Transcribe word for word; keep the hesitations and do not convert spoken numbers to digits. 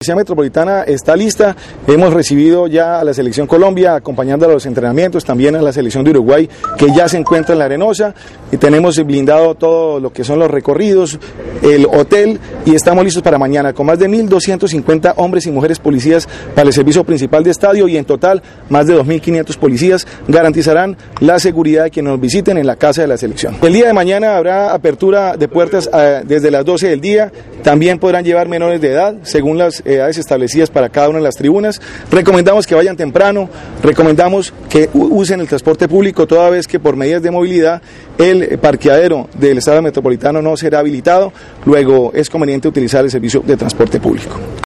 La Policía Metropolitana está lista, hemos recibido ya a la Selección Colombia acompañando a los entrenamientos, también a la Selección de Uruguay que ya se encuentra en La Arenosa, y tenemos blindado todo lo que son los recorridos, el hotel, y estamos listos para mañana con más de mil doscientos cincuenta hombres y mujeres policías para el servicio principal de estadio, y en total más de dos mil quinientos policías garantizarán la seguridad de quienes nos visiten en la casa de la selección. El día de mañana habrá apertura de puertas eh, desde las doce del día, también podrán llevar menores de edad según las edades establecidas para cada una de las tribunas. Recomendamos que vayan temprano, recomendamos que usen el transporte público toda vez que por medidas de movilidad el parqueadero del Estadio Metropolitano no será habilitado, luego es conveniente utilizar el servicio de transporte público.